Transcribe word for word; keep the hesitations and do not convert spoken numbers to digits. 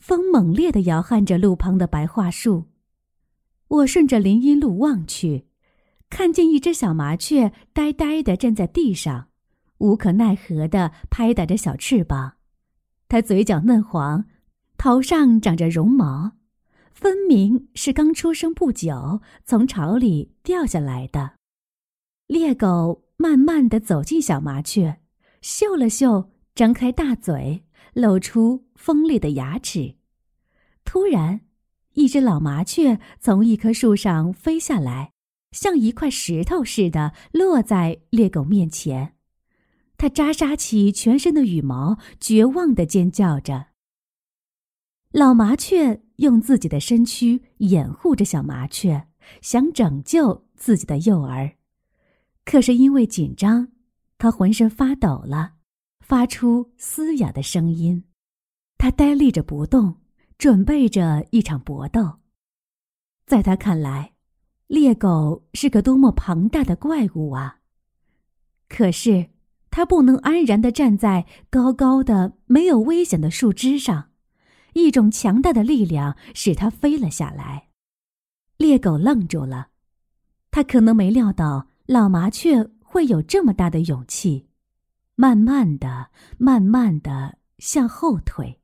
风猛烈地摇撼着路旁的白桦树。我顺着林荫路望去，看见一只小麻雀呆呆地站在地上，无可奈何地拍打着小翅膀。它嘴角嫩黄，头上长着绒毛，分明是刚出生不久从巢里掉下来的。猎狗慢慢地走近小麻雀，嗅了嗅，张开大嘴，露出锋利的牙齿。突然，一只老麻雀从一棵树上飞下来，像一块石头似的落在猎狗面前。它扎扎起全身的羽毛，绝望地尖叫着。老麻雀用自己的身躯掩护着小麻雀，想拯救自己的幼儿。可是因为紧张，它浑身发抖了，发出嘶哑的声音。它呆立着不动，准备着一场搏斗。在他看来，猎狗是个多么庞大的怪物啊！可是他不能安然地站在高高的没有危险的树枝上，一种强大的力量使他飞了下来。猎狗愣住了，他可能没料到老麻雀会有这么大的勇气，慢慢地慢慢地向后退。